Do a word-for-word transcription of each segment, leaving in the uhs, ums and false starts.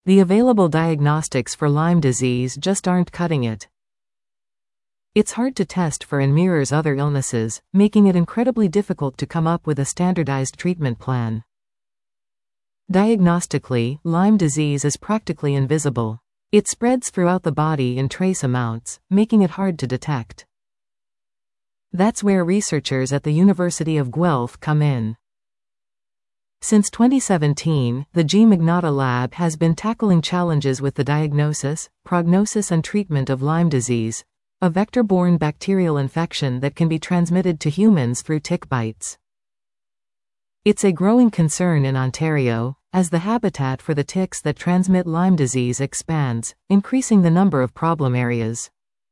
The available diagnostics for Lyme disease just aren't cutting it. It's hard to test for and mirrors other illnesses, making it incredibly difficult to come up with a standardized treatment plan. Diagnostically, Lyme disease is practically invisible. It spreads throughout the body in trace amounts, making it hard to detect. That's where researchers at the University of Guelph come in. Since twenty seventeen, the G. Magnatta Lab has been tackling challenges with the diagnosis, prognosis and treatment of Lyme disease, a vector-borne bacterial infection that can be transmitted to humans through tick bites. It's a growing concern in Ontario, as the habitat for the ticks that transmit Lyme disease expands, increasing the number of problem areas.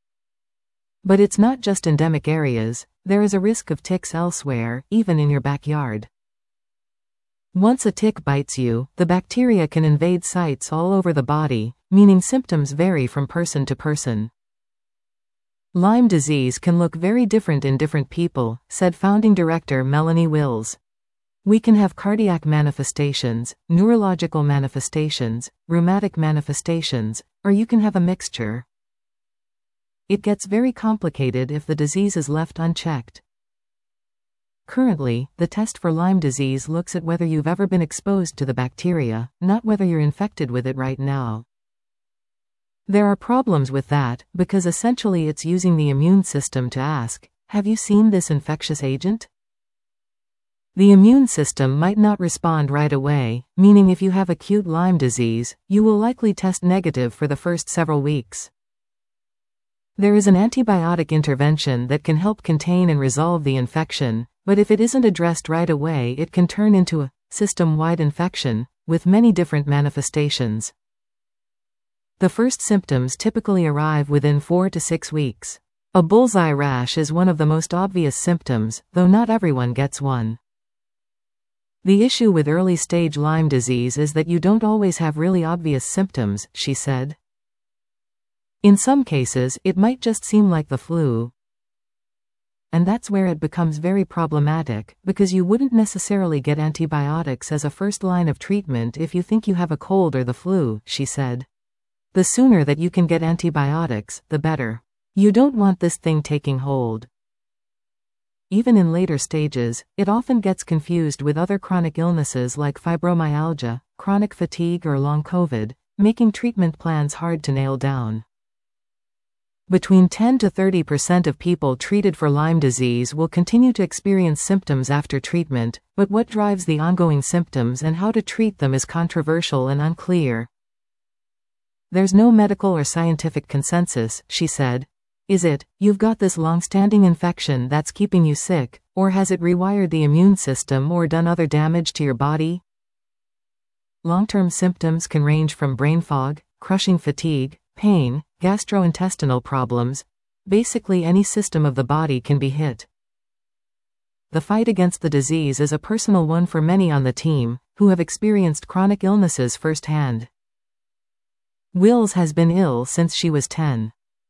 But it's not just endemic areas, there is a risk of ticks elsewhere, even in your backyard. Once a tick bites you, the bacteria can invade sites all over the body, meaning symptoms vary from person to person. Lyme disease can look very different in different people, said founding director Melanie Wills. We can have cardiac manifestations, neurological manifestations, rheumatic manifestations, or you can have a mixture. It gets very complicated if the disease is left unchecked. Currently, the test for Lyme disease looks at whether you've ever been exposed to the bacteria, not whether you're infected with it right now. There are problems with that, because essentially it's using the immune system to ask, have you seen this infectious agent? The immune system might not respond right away, meaning if you have acute Lyme disease, you will likely test negative for the first several weeks. There is an antibiotic intervention that can help contain and resolve the infection, but if it isn't addressed right away, it can turn into a system-wide infection, with many different manifestations. The first symptoms typically arrive within four to six weeks. A bullseye rash is one of the most obvious symptoms, though not everyone gets one. The issue with early-stage Lyme disease is that you don't always have really obvious symptoms, she said. In some cases, it might just seem like the flu. And that's where it becomes very problematic, because you wouldn't necessarily get antibiotics as a first line of treatment if you think you have a cold or the flu, she said. The sooner that you can get antibiotics, the better. You don't want this thing taking hold. Even in later stages, it often gets confused with other chronic illnesses like fibromyalgia, chronic fatigue or long COVID, making treatment plans hard to nail down. Between ten to thirty percent of people treated for Lyme disease will continue to experience symptoms after treatment, but what drives the ongoing symptoms and how to treat them is controversial and unclear. There's no medical or scientific consensus, she said. Is it, you've got this long-standing infection that's keeping you sick, or has it rewired the immune system or done other damage to your body? Long-term symptoms can range from brain fog, crushing fatigue, pain, gastrointestinal problems. Basically any system of the body can be hit. The fight against the disease is a personal one for many on the team, who have experienced chronic illnesses firsthand. Wills has been ill since she was ten.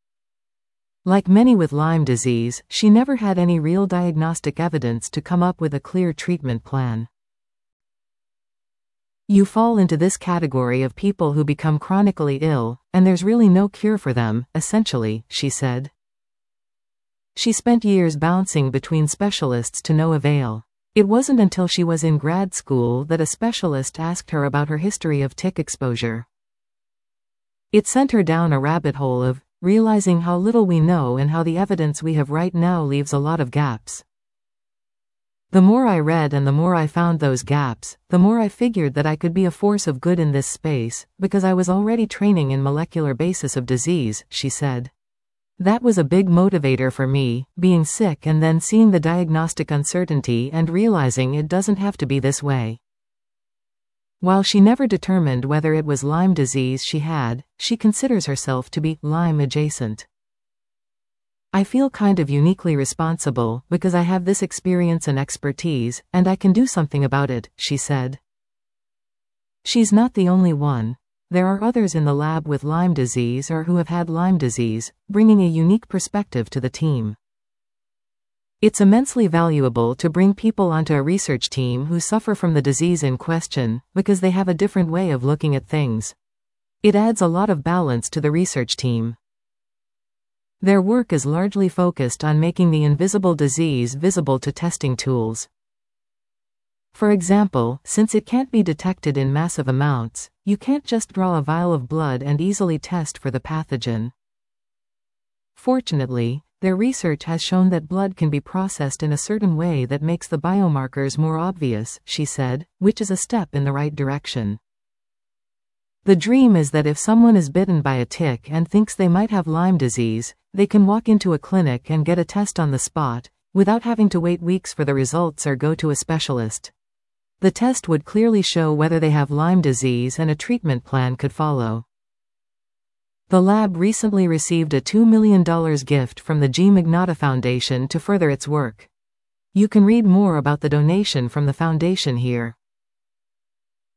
Like many with Lyme disease, she never had any real diagnostic evidence to come up with a clear treatment plan. You fall into this category of people who become chronically ill, and there's really no cure for them, essentially, she said. She spent years bouncing between specialists to no avail. It wasn't until she was in grad school that a specialist asked her about her history of tick exposure. It sent her down a rabbit hole of realizing how little we know and how the evidence we have right now leaves a lot of gaps. The more I read and the more I found those gaps, the more I figured that I could be a force of good in this space, because I was already training in molecular basis of disease, she said. That was a big motivator for me, being sick and then seeing the diagnostic uncertainty and realizing it doesn't have to be this way. While she never determined whether it was Lyme disease she had, she considers herself to be Lyme adjacent. I feel kind of uniquely responsible because I have this experience and expertise, and I can do something about it, she said. She's not the only one. There are others in the lab with Lyme disease or who have had Lyme disease, bringing a unique perspective to the team. It's immensely valuable to bring people onto a research team who suffer from the disease in question, because they have a different way of looking at things. It adds a lot of balance to the research team. Their work is largely focused on making the invisible disease visible to testing tools. For example, since it can't be detected in massive amounts, you can't just draw a vial of blood and easily test for the pathogen. Fortunately, their research has shown that blood can be processed in a certain way that makes the biomarkers more obvious, she said, which is a step in the right direction. The dream is that if someone is bitten by a tick and thinks they might have Lyme disease, they can walk into a clinic and get a test on the spot, without having to wait weeks for the results or go to a specialist. The test would clearly show whether they have Lyme disease and a treatment plan could follow. The lab recently received a two million dollars gift from the G. Magnotta Foundation to further its work. You can read more about the donation from the foundation here.